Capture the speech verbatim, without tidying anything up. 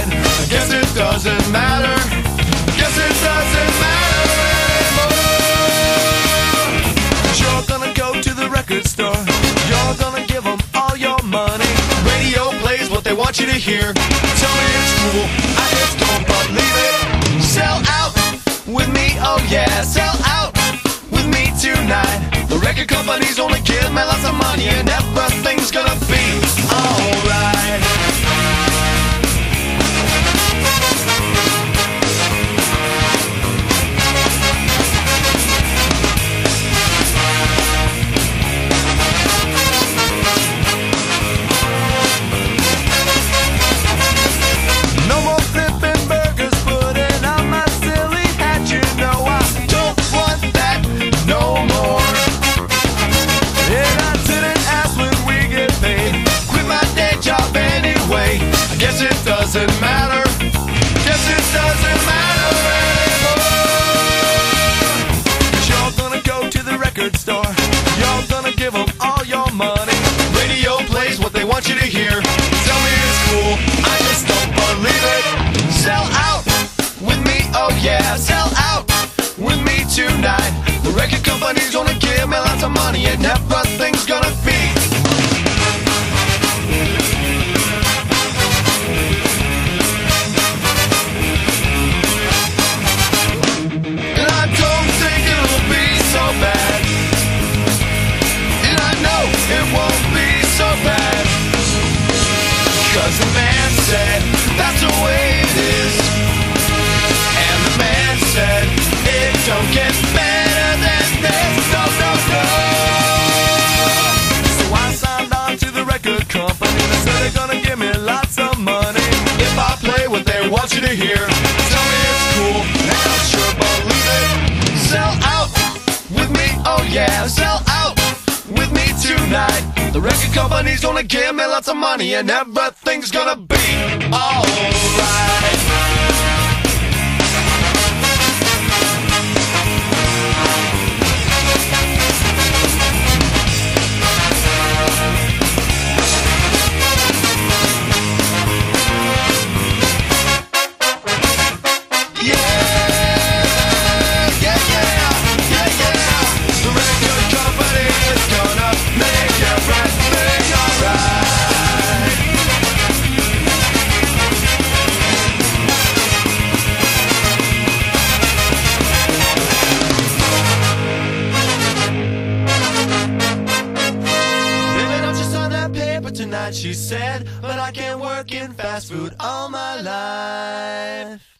alright. I guess it doesn't matter. Guess it doesn't matter anymore. You're gonna go to the record store. You're gonna give them all your money. Radio plays what they want you to hear. Tell me it's cool, I just don't believe it. Sell out with me, oh yeah. Sell out with me tonight. The record companies only give me lots of money, and everything's gonna be alright. No more flipping burgers, putting on my silly hat. You know I don't want that no more. And I didn't ask when we get paid. Quit my day job anyway. I guess it doesn't matter. Guess it doesn't matter anymore. Cause you're gonna go to the record store. You're gonna give them all your money. Radio plays what they want you to hear. Tell me it's cool, I just don't believe it. Sell out with me, oh yeah. Sell out with me tonight. The record companies only give me lots of money, and everything's gonna be. And I don't think it'll be so bad. And I know it won't be so bad. Cause the man said that's the way it is. And the man said it don't get better than this. No, no, no. So I signed on to the record company. They said they're gonna give me lots of money if I play what they want you to hear. Tell me it's cool, and I'll sure believe it. Sell out with me, oh yeah. Sell out with me tonight. The record companies only give me lots of money, and everything's gonna be alright. Tonight she said, but I can't work in fast food all my life.